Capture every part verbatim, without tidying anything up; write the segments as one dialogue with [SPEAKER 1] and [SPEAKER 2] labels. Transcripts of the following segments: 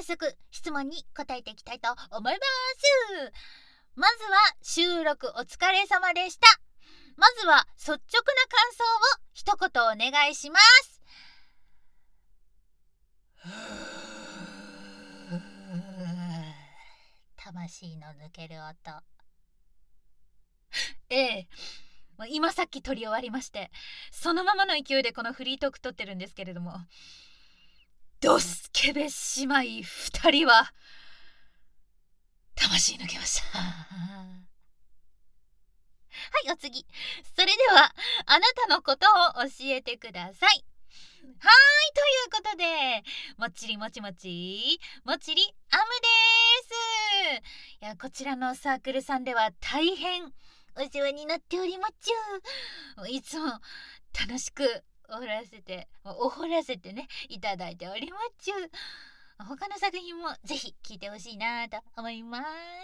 [SPEAKER 1] 速質問に答えていきたいと思います。まずは収録お疲れ様でした。まずは率直な感想を一言お願いします。魂の抜ける音。ええ、今さっき撮り終わりまして、そのままの勢いでこのフリートーク撮ってるんですけれども、ドスケベ姉妹二人は魂抜けました。はい、お次。それではあなたのことを教えてください。はい、ということで、もっちりもちもちもちりアムです。いや、こちらのサークルさんでは大変お世話になっておりまっちゅう。いつも楽しくおほらせておほらせてねいただいておりまっちゅう。他の作品もぜひ聞いてほしいなと思います。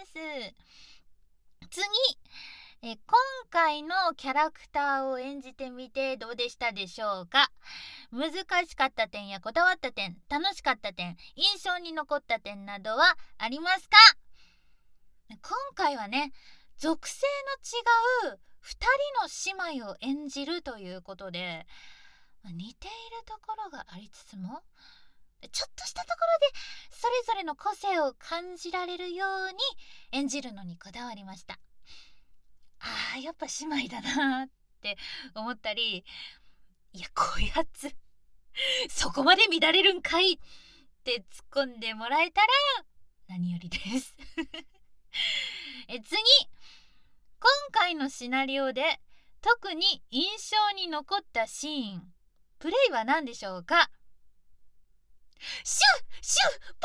[SPEAKER 1] 次、え今回のキャラクターを演じてみてどうでしたでしょうか。難しかった点やこだわった点、楽しかった点、印象に残った点などはありますか。今回はね、属性の違うふたりの姉妹を演じるということで、似ているところがありつつもちょっとしたところでそれぞれの個性を感じられるように演じるのにこだわりました。あー、やっぱ姉妹だなって思ったり、いや、こやつそこまで乱れるんかいって突っ込んでもらえたら何よりですえ次、今回のシナリオで特に印象に残ったシーン、プレイは何でしょうか。シュッシュッポ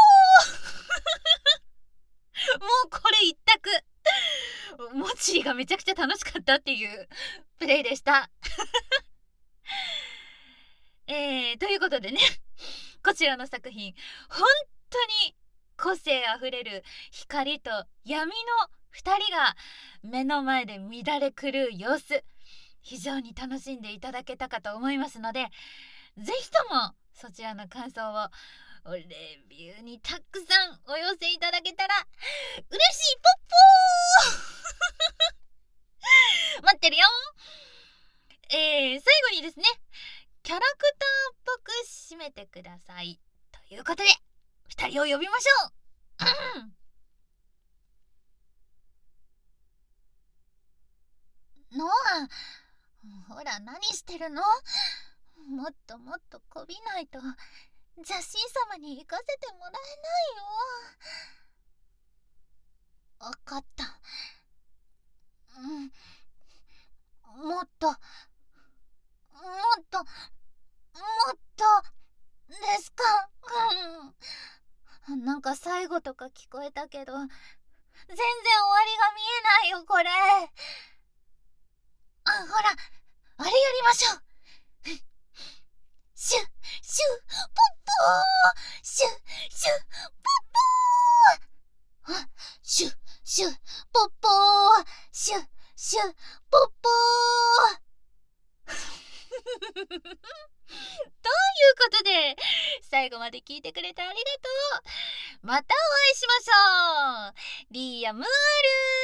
[SPEAKER 1] ッポーもうこれ一択。もちりがめちゃくちゃ楽しかったっていうプレイでしたえー、ということでね、こちらの作品本当に個性あふれる光と闇のふたりが目の前で乱れ狂う様子、非常に楽しんでいただけたかと思いますので、ぜひともそちらの感想をレビューにたくさんお寄せいただけたら嬉しい。ポッポー待ってるよ。えー、最後にですね、キャラクターっぽく締めてくださいということで、ふたりを呼びましょう。ノア、ほら何してるの。もっともっとこびないとジャシー様に行かせてもらえないよ。わかった。うん、もっともっともっとですか。うん、なんか最後とか聞こえたけど全然終わりが見えないよこれ。あ、ほらあれやりましょう。シュッシュッポッポー、シュッシュッポッポー、あ、シュッシュッポッポー、シュッシュッポッポーということで最後まで聞いてくれてありがとう。またお会いしましょう。リーヤムール。